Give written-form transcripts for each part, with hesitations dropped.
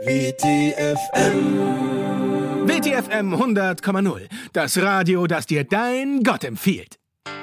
WTFM. WTFM 100,0. Das Radio, das dir dein Gott empfiehlt.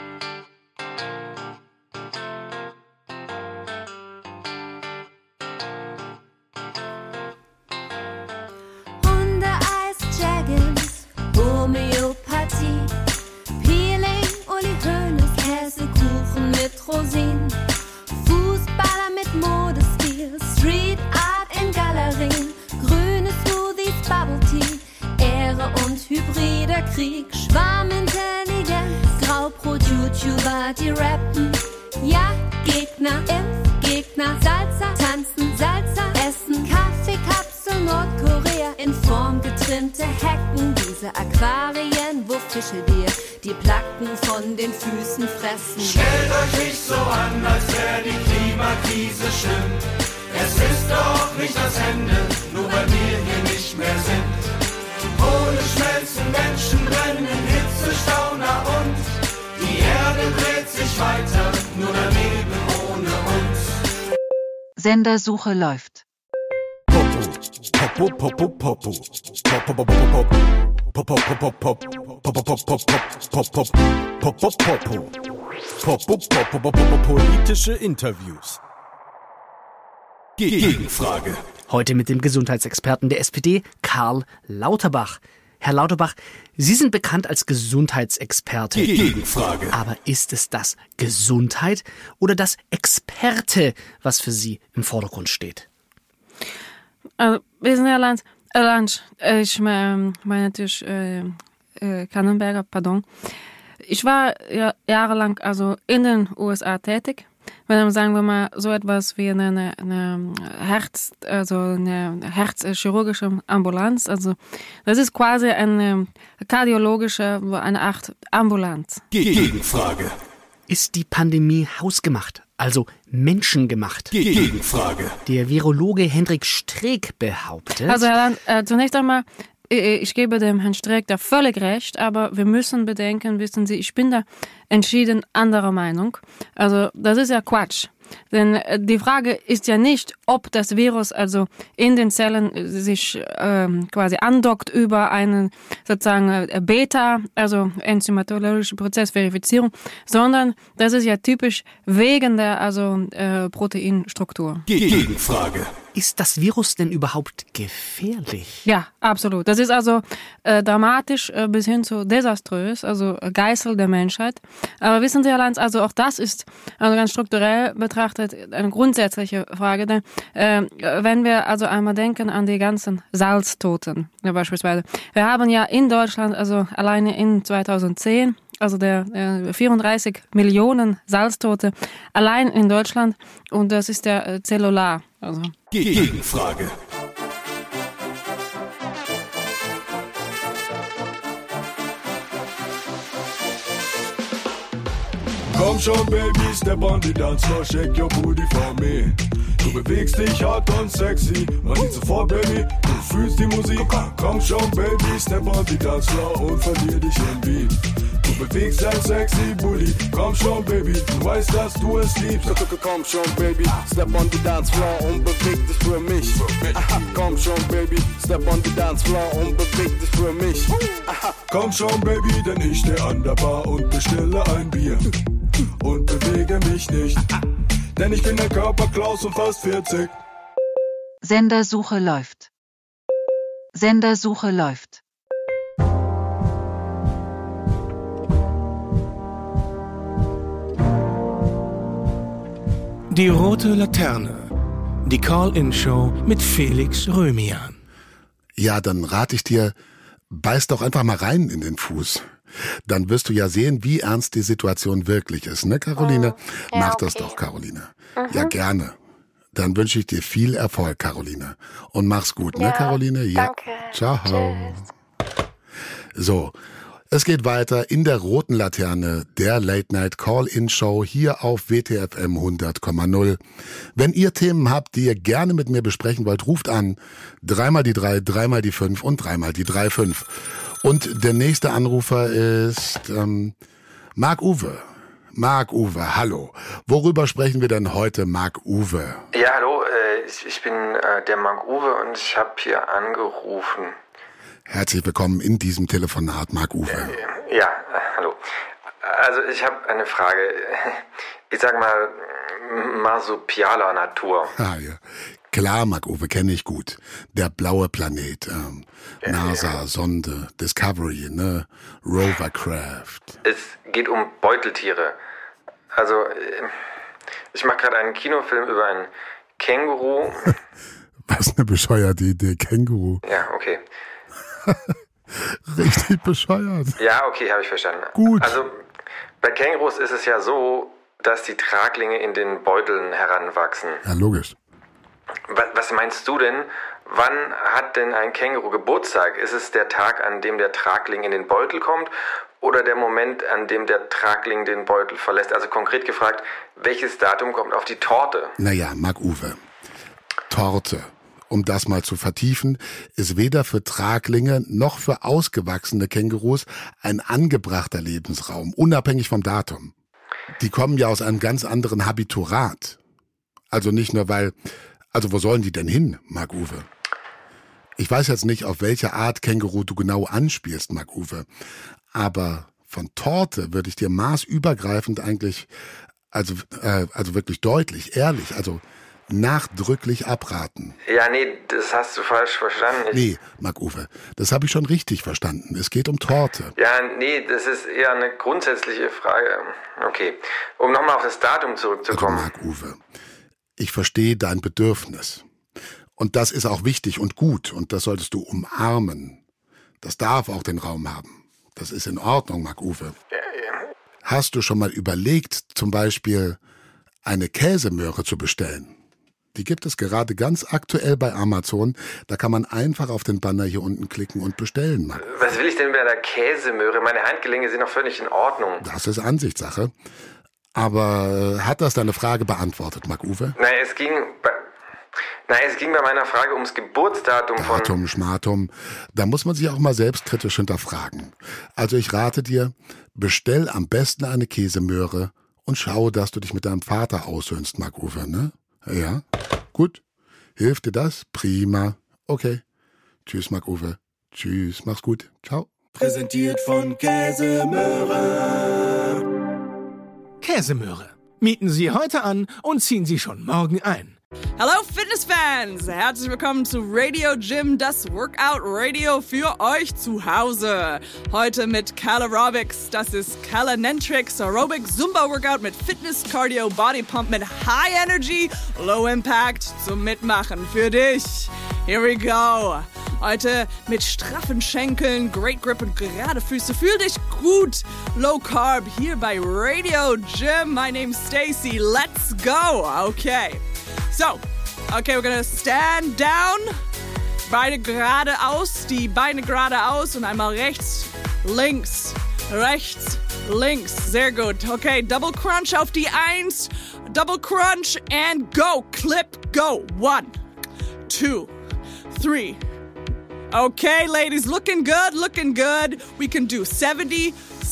Käsekuchen mit Rosinen, Fußballer mit Modestil, Street Art in Galerien, grüne Smoothies, Bubble Tea, Ehre und hybrider Krieg, Schwarmintelligenz, Graubrot, YouTuber, die rappen, ja, Gegner, Impfgegner, Salsa, tanzen, Salsa, essen, Kaffeekapsel, Nordkorea, in Form getrimmte Hecken, diese Aquarien, wo Fische dir die Placken von den Füßen fressen. Stellt euch nicht so an, als wäre die Klimakrise schlimm. Es ist doch nicht das Ende, nur weil wir hier nicht mehr sind. Kohle schmelzen, Menschen brennen, Hitze, Stauner und die Erde dreht sich weiter, nur daneben ohne uns. Sendersuche läuft. Politische Interviews. Gegenfrage. Heute mit dem Gesundheitsexperten der SPD, Karl Lauterbach. Herr Lauterbach, Sie sind bekannt als Gesundheitsexperte. Gegenfrage. Aber ist es das Gesundheit oder das Experte, was für Sie im Vordergrund steht? Also, wir sind ja Land, ich meine natürlich Kannenberger, pardon. Ich war ja jahrelang also in den USA tätig. Wenn sagen wir mal so etwas wie eine herzchirurgische Ambulanz, also das ist quasi eine kardiologische, eine Art Ambulanz. Gegenfrage. Ist die Pandemie hausgemacht, also menschengemacht? Gegenfrage. Der Virologe Hendrik Streeck behauptet... Also Herr Land, zunächst einmal, ich gebe dem Herrn Streeck da völlig recht, aber wir müssen bedenken, wissen Sie, ich bin da entschieden anderer Meinung. Also das ist ja Quatsch. Denn die Frage ist ja nicht, ob das Virus also in den Zellen sich quasi andockt über einen sozusagen Beta, also enzymatologische Prozessverifizierung, sondern das ist ja typisch wegen der Proteinstruktur. Gegenfrage. Ist das Virus denn überhaupt gefährlich? Ja, absolut. Das ist also dramatisch bis hin zu desaströs, also Geißel der Menschheit. Aber wissen Sie, Herr Lanz, also auch das ist also ganz strukturell betrachtet eine grundsätzliche Frage. Denn wenn wir also einmal denken an die ganzen Salztoten beispielsweise. Wir haben ja in Deutschland, also alleine in 2010, also der 34 Millionen Salztote allein in Deutschland und das ist der Zellular. Also. Gegenfrage. Komm schon, Baby, step on the dance floor, shake your booty for me. Du bewegst dich hart und sexy, man sieht sofort, Baby, du fühlst die Musik. Komm schon, Baby, step on the dance floor und verlier dich im Beat. Du bewegst dein sexy Booty, komm schon, Baby, du weißt, dass du es liebst. Komm schon, Baby, step on the dance floor und beweg dich für mich. Aha, komm schon, Baby, step on the dance floor und beweg dich für mich. Aha. Komm schon, Baby, denn ich steh an der Bar und bestelle ein Bier. Und bewege mich nicht, denn ich bin der Körperklaus und fast 40. Sendersuche läuft. Sendersuche läuft. Die rote Laterne. Die Call-In-Show mit Felix Römian. Ja, dann rate ich dir, beiß doch einfach mal rein in den Fuß. Dann wirst du ja sehen, wie ernst die Situation wirklich ist, ne, Caroline? Ja, Mach okay. das doch, Caroline. Ja, gerne. Dann wünsche ich dir viel Erfolg, Caroline. Und mach's gut, ne, Caroline? Ja. Danke. Ciao. Tschüss. So, es geht weiter in der roten Laterne, der Late-Night-Call-In-Show hier auf WTFM 100,0. Wenn ihr Themen habt, die ihr gerne mit mir besprechen wollt, ruft an. 3 die 3, 3 die 5 und 3 die 35. Und der nächste Anrufer ist Marc-Uwe. Marc-Uwe, hallo. Worüber sprechen wir denn heute, Marc-Uwe? Ja, hallo, ich bin der Marc-Uwe und ich habe hier angerufen. Herzlich willkommen in diesem Telefonat, Marc-Uwe. Ja, hallo. Also ich habe eine Frage, ich sag mal, marsupialer Natur. Ah ja, klar, Marc-Uwe, kenne ich gut. Der blaue Planet, NASA, Sonde, Discovery, ne, Rovercraft. Es geht um Beuteltiere. Also, ich mache gerade einen Kinofilm über ein Känguru. Was eine bescheuerte Idee, Känguru. Ja, okay. Richtig bescheuert. Ja, okay, habe ich verstanden. Gut. Also, bei Kängurus ist es ja so, dass die Traglinge in den Beuteln heranwachsen. Ja, logisch. Was meinst du denn? Wann hat denn ein Känguru Geburtstag? Ist es der Tag, an dem der Tragling in den Beutel kommt oder der Moment, an dem der Tragling den Beutel verlässt? Also konkret gefragt, welches Datum kommt auf die Torte? Naja, Marc-Uwe, Torte, um das mal zu vertiefen, ist weder für Traglinge noch für ausgewachsene Kängurus ein angebrachter Lebensraum, unabhängig vom Datum. Die kommen ja aus einem ganz anderen Habiturat. Also nicht nur also wo sollen die denn hin, Marc-Uwe? Ich weiß jetzt nicht, auf welche Art Känguru du genau anspielst, Marc-Uwe. Aber von Torte würde ich dir maßübergreifend eigentlich, also wirklich deutlich, ehrlich, also nachdrücklich abraten. Ja, nee, das hast du falsch verstanden. Nee, Marc-Uwe, das habe ich schon richtig verstanden. Es geht um Torte. Ja, nee, das ist eher eine grundsätzliche Frage. Okay, um nochmal auf das Datum zurückzukommen. Also Marc-Uwe, ich verstehe dein Bedürfnis. Und das ist auch wichtig und gut und das solltest du umarmen. Das darf auch den Raum haben. Das ist in Ordnung, Marc-Uwe. Ja. Hast du schon mal überlegt, zum Beispiel eine Käsemöhre zu bestellen? Die gibt es gerade ganz aktuell bei Amazon. Da kann man einfach auf den Banner hier unten klicken und bestellen. Marc. Was will ich denn bei der Käsemöhre? Meine Handgelenke sind doch völlig in Ordnung. Das ist Ansichtssache. Aber hat das deine Frage beantwortet, Marc-Uwe? Nein, es ging bei meiner Frage ums Geburtsdatum von... Datum, Schmatum. Da muss man sich auch mal selbstkritisch hinterfragen. Also ich rate dir, bestell am besten eine Käsemöhre und schau, dass du dich mit deinem Vater aussöhnst, Marc-Uwe, ne? Ja, gut. Hilft dir das? Prima. Okay. Tschüss, Marc-Uwe. Tschüss, mach's gut. Ciao. Präsentiert von Käsemöhre. Käsemöhre. Mieten Sie heute an und ziehen Sie schon morgen ein. Hallo Fitnessfans! Herzlich willkommen zu Radio Gym, das Workout-Radio für euch zu Hause. Heute mit Cal Aerobics, das ist Calanentrix Aerobic Zumba Workout mit Fitness, Cardio, Body Pump mit High Energy, Low Impact zum Mitmachen für dich. Here we go! Heute mit straffen Schenkeln, Great Grip und gerade Füße. Fühl dich gut! Low Carb hier bei Radio Gym. My name's Stacy. Let's go! Okay. So, okay, we're gonna stand down. Beine geradeaus, die Beine geradeaus und einmal rechts, links, sehr gut. Okay, Double Crunch auf die 1, Double Crunch and go, Clip, go. 1, 2, 3. Okay, ladies, looking good. We can do 70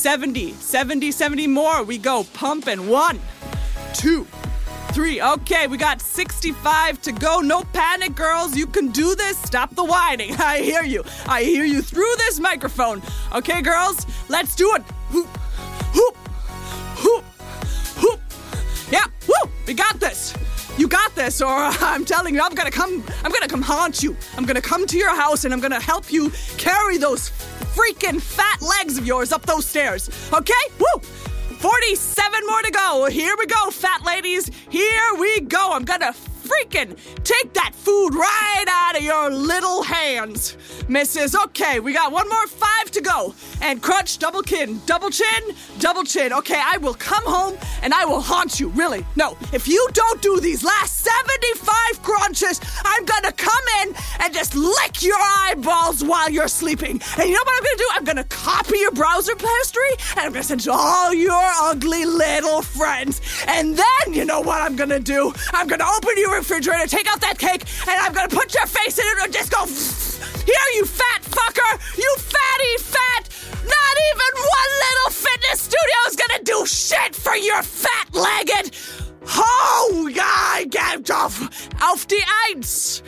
more. We go, pumping. 1, 2, 3. Okay, we got 65 to go. No panic, girls. You can do this. Stop the whining. I hear you through this microphone. Okay, girls, let's do it. Hoop, hoop, hoop, hoop. Yeah, woo, we got this. You got this, or I'm telling you, I'm gonna come haunt you. I'm gonna come to your house and I'm gonna help you carry those freaking fat legs of yours up those stairs. Okay? Woo! 47 more to go. Here we go, fat ladies. Here we go. I'm gonna freaking take that food right out of your little hands, missus. Okay, we got one more 5 to go. And crunch, double chin. Okay, I will come home and I will haunt you. Really? No, if you don't do these last 75 crunches, I'm gonna come in and just lick your eyeballs while you're sleeping. And you know what I'm gonna do? I'm gonna copy your browser history and I'm gonna send to all your ugly little friends. And then, you know what I'm gonna do? I'm gonna open your refrigerator, take out that cake, and I'm gonna put your face in it and just go, here, you fat fucker! You fatty fat! Not even one little fitness this studio is gonna do shit for your fat-legged... Oh, God, get auf die 1.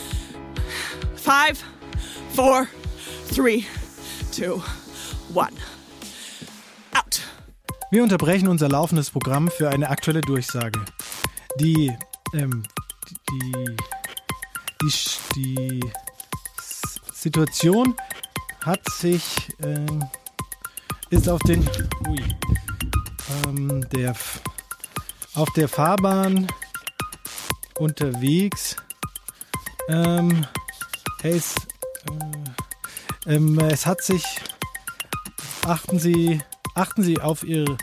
5, 4, 3, 2, 1. Out. Wir unterbrechen unser laufendes Programm für eine aktuelle Durchsage. Die Situation hat sich ist auf der Fahrbahn unterwegs. Es hat sich. Achten Sie auf Ihre.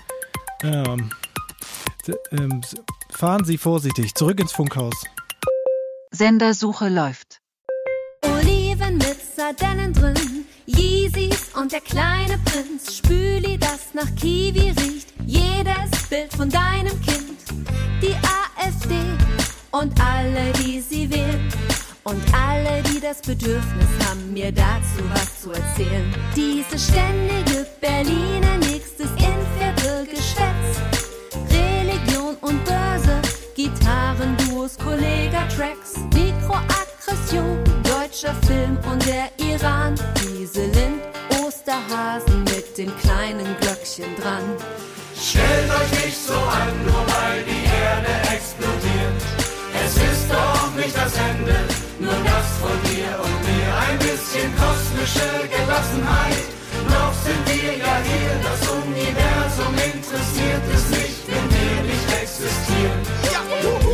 Fahren Sie vorsichtig. Zurück ins Funkhaus. Sendersuche läuft. Oliven mit Sardellen drin, Yeezys und der kleine Prinz, Spüli, das nach Kiwi riecht, jedes Bild von deinem Kind, die AfD und alle, die sie wählen und alle, die das Bedürfnis haben, mir dazu was zu erzählen. Diese ständige Berliner nächstes Inviertelgeschwätz, Religion und Börse, Gitarrenduos, Kollega-Tracks, Mikroaggression, deutscher Film und der Iran, diese Lind-Osterhasen mit den kleinen Glöckchen dran. Stellt euch nicht so an, nur weil die Erde explodiert. Es ist doch nicht das Ende, nur das von dir und mir. Ein bisschen kosmische Gelassenheit, noch sind wir ja hier. Das Universum interessiert es nicht, wenn wir nicht existieren. Ja.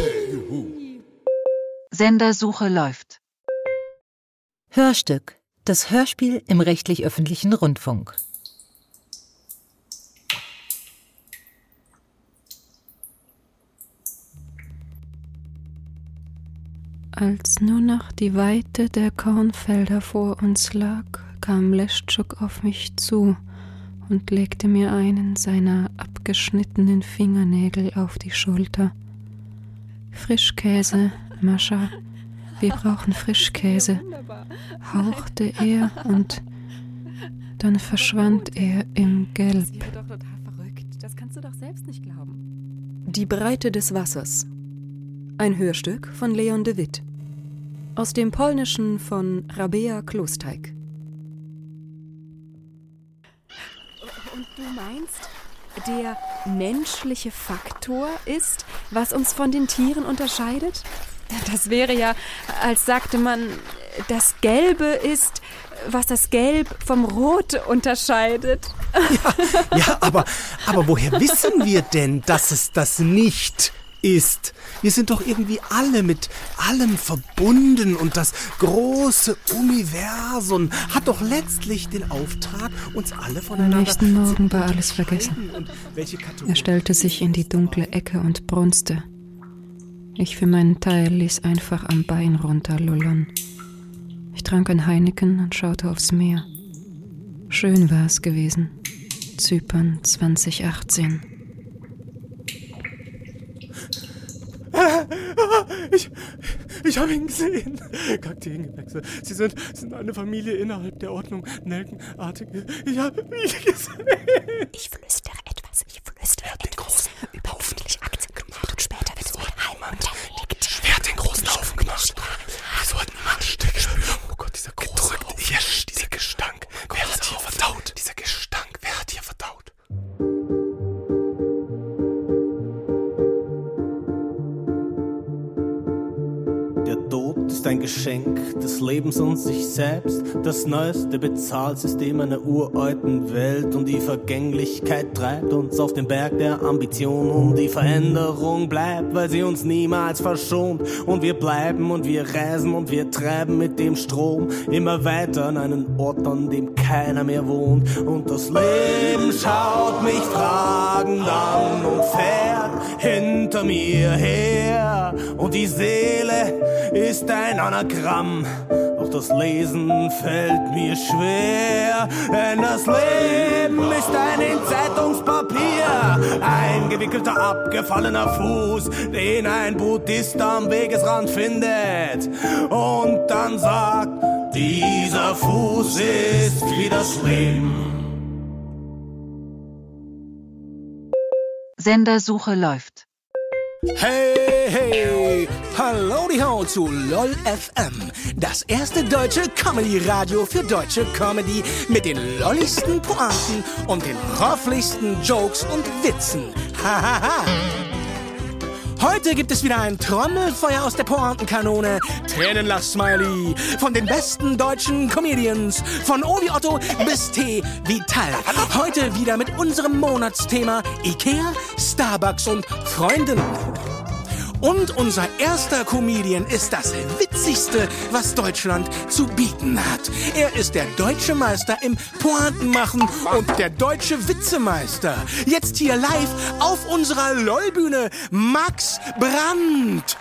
Sendersuche läuft. Hörstück. Das Hörspiel im rechtlich-öffentlichen Rundfunk. Als nur noch die Weite der Kornfelder vor uns lag, kam Leschuk auf mich zu und legte mir einen seiner abgeschnittenen Fingernägel auf die Schulter. Frischkäse, Mascha, wir brauchen Frischkäse, hauchte er und dann verschwand er im Gelb. Das ist doch total verrückt. Das kannst du doch selbst nicht glauben. Die Breite des Wassers. Ein Hörstück von Leon de Witt. Aus dem Polnischen von Rabea Klosteig. Und du meinst, der menschliche Faktor ist, was uns von den Tieren unterscheidet? Das wäre ja, als sagte man, das Gelbe ist, was das Gelb vom Rot unterscheidet. Ja, aber woher wissen wir denn, dass es das nicht ist? Wir sind doch irgendwie alle mit allem verbunden und das große Universum hat doch letztlich den Auftrag, uns alle voneinander Am nächsten Morgen zu war alles vergessen. und welche Er stellte sich in die dunkle Ecke und brunste. Ich für meinen Teil ließ einfach am Bein runterlullern. Ich trank ein Heineken und schaute aufs Meer. Schön war es gewesen. Zypern 2018. Ich habe ihn gesehen. Kakteengewächse. Sie sind eine Familie innerhalb der Ordnung. Nelkenartige. Ich habe ihn gesehen. Ich flüstere etwas. Überflüssig Aktien gemacht und später wird es mir heim unterlegt. Wer hat den großen Haufen gemacht? Wieso hat niemand Stück spüren? Oh Gott, dieser große dieser Gestank. Wer hat hier verdaut? Dieser Gestank. Wer hat hier verdaut? Der Tod ist ein Geschenk des Lebens und sich selbst, das neueste Bezahlsystem einer uralten Welt, und die Vergänglichkeit treibt uns auf den Berg der Ambition und die Veränderung bleibt, weil sie uns niemals verschont, und wir bleiben und wir reisen und wir treiben mit dem Strom immer weiter an einen Ort, an dem keiner mehr wohnt, und das Leben schaut mich fragend an und fährt hinter mir her, und die Seele ist ein Anagramm, doch das Lesen fällt mir schwer, denn das Leben ist ein in Zeitungspapier, ein gewickelter, abgefallener Fuß, den ein Buddhist am Wegesrand findet und dann sagt, dieser Fuß ist wie das Leben. Sendersuche läuft. Hey, hey, hallo die Ho zu LOL FM, das erste deutsche Comedy-Radio für deutsche Comedy mit den lolligsten Pointen und den hofflichsten Jokes und Witzen. Hahaha. Heute gibt es wieder ein Trommelfeuer aus der Pointenkanone, Tränenlach-Smiley, von den besten deutschen Comedians, von O wie Otto bis T wie Tal. Heute wieder mit unserem Monatsthema Ikea, Starbucks und Freundinnen. Und unser erster Comedian ist das Witzigste, was Deutschland zu bieten hat. Er ist der deutsche Meister im Pointenmachen und der deutsche Witzemeister. Jetzt hier live auf unserer LOL-Bühne, Max Brandt.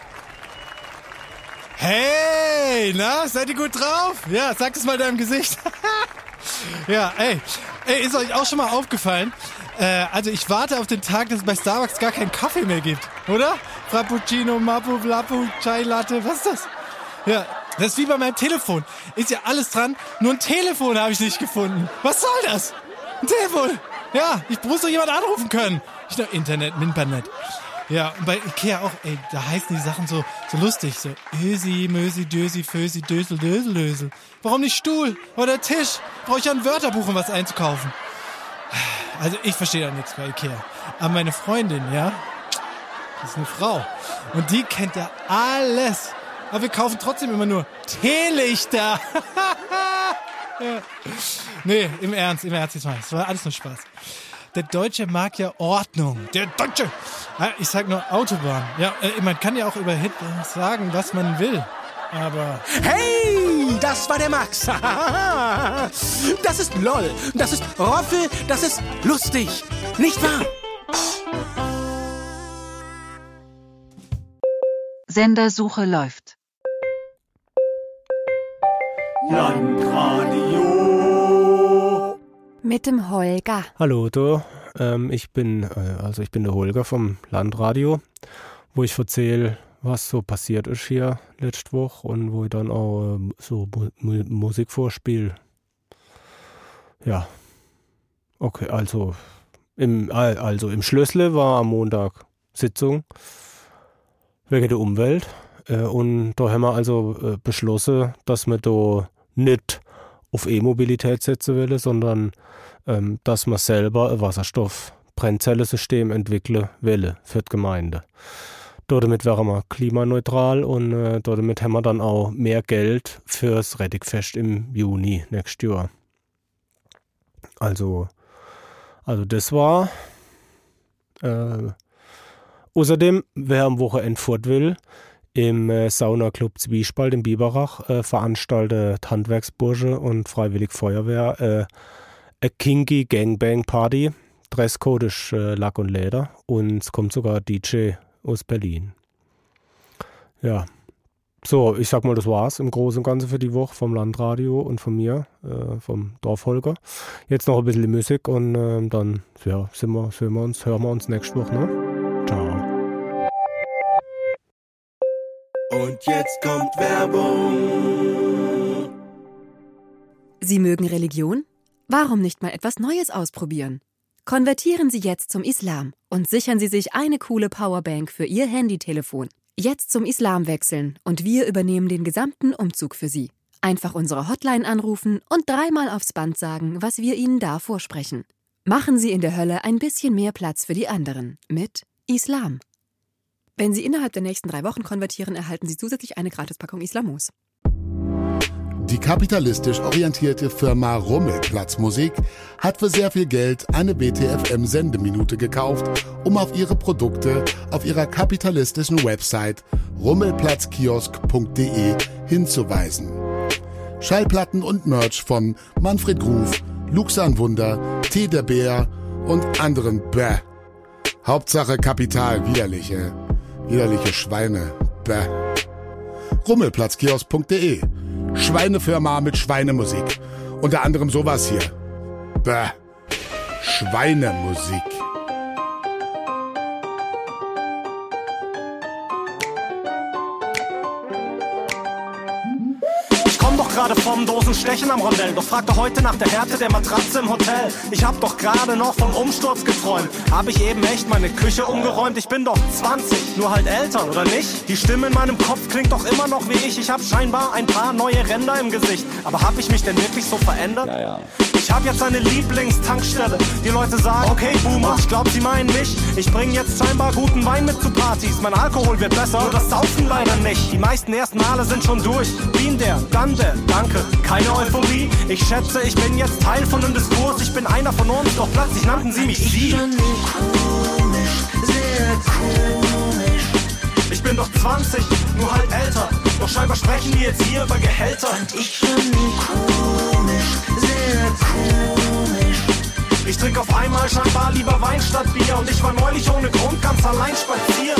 Hey, na, seid ihr gut drauf? Ja, sag es mal deinem Gesicht. Ja, ey, ist euch auch schon mal aufgefallen? Also ich warte auf den Tag, dass es bei Starbucks gar keinen Kaffee mehr gibt, oder? Frappuccino, Mapu, Blapu, Chai Latte, was ist das? Ja, das ist wie bei meinem Telefon. Ist ja alles dran, nur ein Telefon habe ich nicht gefunden. Was soll das? Ein Telefon? Ja, ich muss doch jemand anrufen können. Nicht nur Internet, Minternet. Ja, und bei Ikea auch, ey, da heißen die Sachen so lustig, so Ösi, Mösi, Dösi, Fösi, Dösel, Dösel, Dösel. Warum nicht Stuhl oder Tisch? Brauche ich ja ein Wörterbuch, um was einzukaufen. Also ich verstehe da nichts bei Ikea. Aber meine Freundin, ja, das ist eine Frau. Und die kennt ja alles. Aber wir kaufen trotzdem immer nur Teelichter. Ja. Nee, im Ernst jetzt mal. Das war alles nur Spaß. Der Deutsche mag ja Ordnung. Der Deutsche. Ja, ich sag nur Autobahn. Ja, man kann ja auch über Hitler sagen, was man will. Aber... Hey, das war der Max. Das ist LOL, das ist Roffel, das ist lustig. Nicht wahr? Sendersuche läuft. Landradio. Mit dem Holger. Hallo, du. Ich bin der Holger vom Landradio, wo ich erzähle, was so passiert ist hier letzte Woche und wo ich dann auch so Musik vorspiele. Ja. Okay, also im Schlössle war am Montag Sitzung wegen der Umwelt und da haben wir also beschlossen, dass wir da nicht auf E-Mobilität setzen wollen, sondern dass wir selber ein Wasserstoff-Brennzellensystem entwickeln wollen für die Gemeinde. Damit wären wir klimaneutral und damit haben wir dann auch mehr Geld fürs Rettigfest im Juni nächstes Jahr. Also das war. Außerdem, wer am Wochenende fort will, im Saunaclub Zwiespalt in Biberach veranstaltet Handwerksbursche und Freiwillig Feuerwehr eine Kinky Gangbang Party. Dresscode ist Lack und Leder und es kommt sogar DJ aus Berlin. Ja, so, ich sag mal, das war's im Großen und Ganzen für die Woche vom Landradio und von mir, vom Dorfholger. Jetzt noch ein bisschen Musik und dann ja, hören wir uns nächste Woche. Ne? Ciao. Und jetzt kommt Werbung. Sie mögen Religion? Warum nicht mal etwas Neues ausprobieren? Konvertieren Sie jetzt zum Islam und sichern Sie sich eine coole Powerbank für Ihr Handytelefon. Jetzt zum Islam wechseln und wir übernehmen den gesamten Umzug für Sie. Einfach unsere Hotline anrufen und 3-mal aufs Band sagen, was wir Ihnen da vorsprechen. Machen Sie in der Hölle ein bisschen mehr Platz für die anderen mit Islam. Wenn Sie innerhalb der nächsten 3 Wochen konvertieren, erhalten Sie zusätzlich eine Gratispackung Islamos. Die kapitalistisch orientierte Firma Rummelplatz Musik hat für sehr viel Geld eine BTFM-Sendeminute gekauft, um auf ihre Produkte auf ihrer kapitalistischen Website rummelplatzkiosk.de hinzuweisen. Schallplatten und Merch von Manfred Gruf, Luxan Wunder, T. der Bär und anderen Bäh. Hauptsache Kapital, widerliche Schweine, Bäh. Rummelplatzkiosk.de. Schweinefirma mit Schweinemusik. Unter anderem sowas hier. Bäh. Schweinemusik. Ich komm doch gerade vom Dosenstechen am Rondell. Doch fragte heute nach der Härte der Matratze im Hotel. Ich hab doch gerade noch vom Umsturz geträumt. Hab ich eben echt meine Küche umgeräumt? Ich bin doch 20, nur halt älter, oder nicht? Die Stimme in meinem Kopf klingt doch immer noch wie ich. Ich hab scheinbar ein paar neue Ränder im Gesicht. Aber hab ich mich denn wirklich so verändert? Ja. Ich hab jetzt eine Lieblingstankstelle. Die Leute sagen, okay Boomer, ich glaub sie meinen mich. Ich bring jetzt scheinbar guten Wein mit zu Partys. Mein Alkohol wird besser, nur das Saufen leider nicht. Die meisten ersten Male sind schon durch. Wien der, dann der, danke, keine Euphorie. Ich schätze, ich bin jetzt Teil von einem Diskurs. Ich bin einer von uns, doch plötzlich nannten sie mich sie. Komisch, sehr komisch. Ich bin doch 20, nur halt älter. Doch scheinbar sprechen die jetzt hier über Gehälter. Und ich bin komisch, sehr komisch. Ich trink auf einmal scheinbar lieber Wein statt Bier. Und ich war neulich ohne Grund ganz allein spazieren.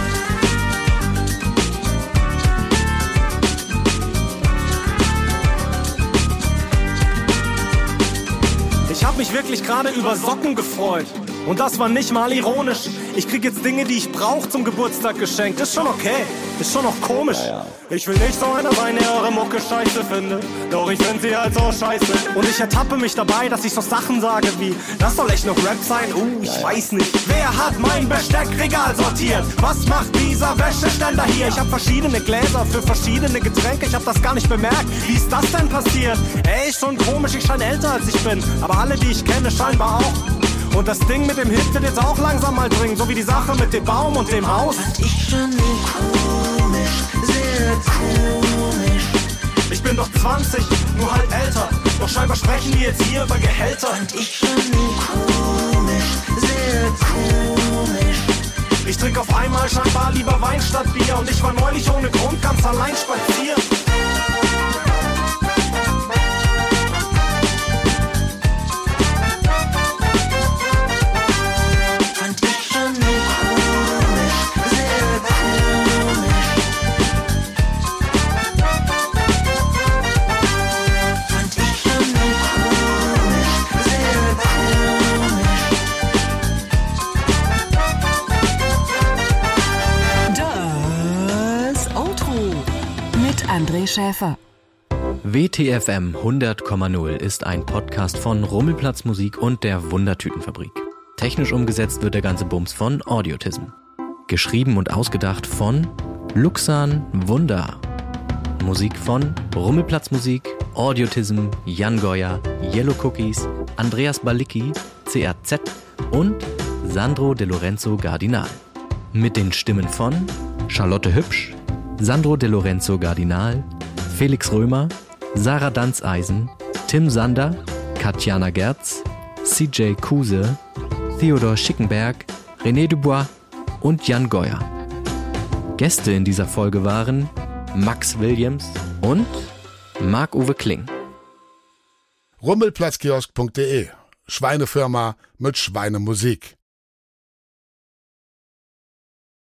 Ich hab mich wirklich gerade über Socken gefreut. Und das war nicht mal ironisch. Ich krieg jetzt Dinge, die ich brauch zum Geburtstag geschenkt. Ist schon okay, ist schon noch komisch. Ich will nicht so einer sein, der eure Mucke scheiße findet. Doch ich find sie halt so scheiße. Und ich ertappe mich dabei, dass ich so Sachen sage wie: Das soll echt noch Rap sein? Ich weiß nicht. Wer hat mein Besteckregal sortiert? Was macht dieser Wäscheständer hier? Ich hab verschiedene Gläser für verschiedene Getränke. Ich hab das gar nicht bemerkt. Wie ist das denn passiert? Ey, ist schon komisch, ich scheine älter als ich bin. Aber alle, die ich kenne, scheinbar auch. Und das Ding mit dem Hit wird jetzt auch langsam mal dringen. So wie die Sache mit dem Baum und dem Haus. Und ich bin komisch, sehr komisch. Ich bin doch 20, nur halt älter. Doch scheinbar sprechen die jetzt hier über Gehälter. Und ich bin komisch, sehr komisch. Ich trink auf einmal scheinbar lieber Wein statt Bier. Und ich war neulich ohne Grund ganz allein spazieren. André Schäfer. WTFM 100,0 ist ein Podcast von Rummelplatz Musik und der Wundertütenfabrik. Technisch umgesetzt wird der ganze Bums von Audiotism. Geschrieben und ausgedacht von Luxan Wunder. Musik von Rummelplatz Musik, Audiotism, Jan Goya, Yellow Cookies, Andreas Balicki, CRZ und Sandro De Lorenzo Gardinal. Mit den Stimmen von Charlotte Hübsch, Sandro De Lorenzo Gardinal, Felix Römer, Sarah Danzeisen, Tim Sander, Katjana Gerz, CJ Kuse, Theodor Schickenberg, René Dubois und Jan Goya. Gäste in dieser Folge waren Max Williams und Marc-Uwe Kling. Rummelplatzkiosk.de. Schweinefirma mit Schweinemusik.